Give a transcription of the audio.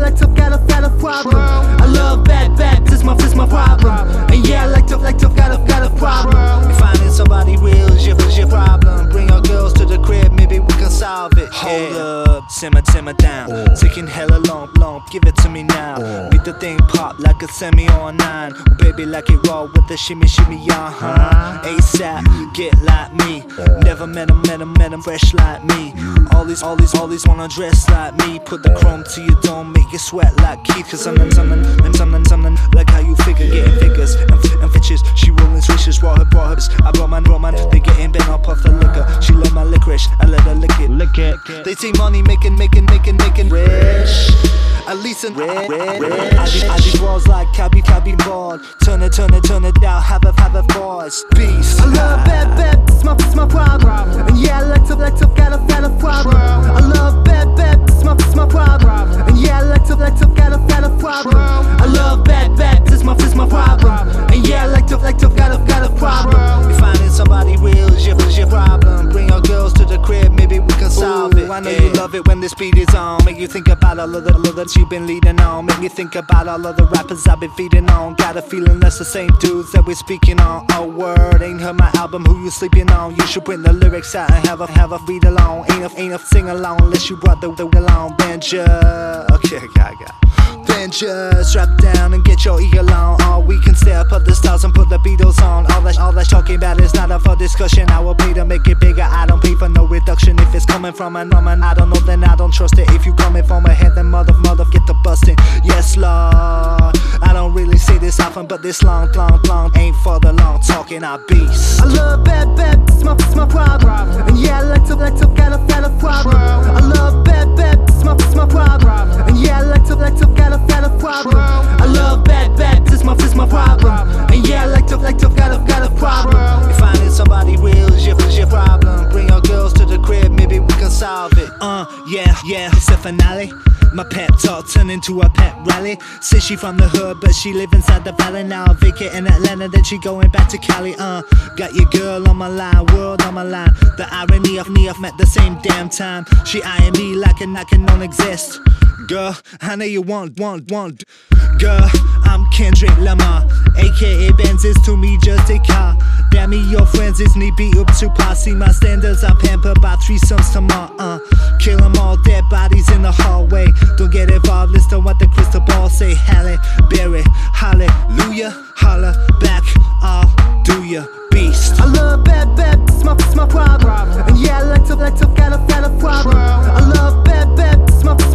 got a problem. I love bad, this is my problem. And yeah, I like tough, got a problem. If finding somebody real is your problem. Bring your girls to the crib, maybe we can solve it. Hold up, simmer down. Taking hella long, give it to me now. Make the thing pop like a semi on 9. Baby, like it raw with the shimmy, ASAP, get like me. Never met him, fresh like me. All these wanna dress like me. Put the chrome to your dome, make you sweat like Keith. Cause something like how you figure, getting figures and fitches. She rolling swishes, raw her. I brought mine, they getting bent up off the liquor. She love my licorice, I let her lick it. They say money making rich. At least in red. I do balls like cabby board. Turn it down, have a boys. Beast. I love bad, this is my problem. And yeah, I like tough, got a problem. I love bad, this is my problem. And yeah, I like tough, got a problem. I love bad, this is my problem. And yeah, I like tough, got a problem. If finding somebody real is your problem. Bring your girls to the crib, maybe we can solve it. I know you love it when this beat is on. Make you think about all of the you've been leading on. Make me think about all of the rappers I've been feeding on. Got a feeling that's the same dudes that we're speaking on. Oh word, ain't heard my album, who you sleeping on? You should bring the lyrics out and have a read along. Ain't a sing along unless you brought the along. Then okay, I got. Then just strap down and get your eagle on. Or we can step up the styles and put the Beatles on. All that talking about is not up for discussion. I will pay to make it bigger. I don't pay for no reduction. If it's coming from an I don't know, then I don't trust it. If you coming from a head, then mother get the busting. Yes, Lord. I don't really say this often, but this long ain't for the long talking. I beast. I love bad, this is my problem. And yeah, I like tough, got a problem. I love bad, this is my problem. And yeah, I like tough, got a problem. I love bad, this is my problem. And yeah, I like tough, got a problem. If finding somebody real is your problem. Bring your girls to the crib, maybe we can solve it. Yeah, it's the finale. My pep talk turned into a pep rally. Says she from the hood, but she live inside the valley. Now I vacate in Atlanta, then she going back to Cali. Got your girl on my line, world on my line. The irony of me, I've met the same damn time. She eyeing me like I can non-exist. Girl, I know you want. Girl, I'm Kendrick Lamar, aka Benz is to me just a car. Damn me, your friends is me beat up to posse. My standards are pampered by threesomes tomorrow. Kill them all, dead bodies in the hallway. Don't get involved, listen to what the crystal ball say. Halle Berry, hallelujah, holla back, all do ya, beast. I love bad, this is my problem. And yeah, I like tough, got a problem. I love bad, this is my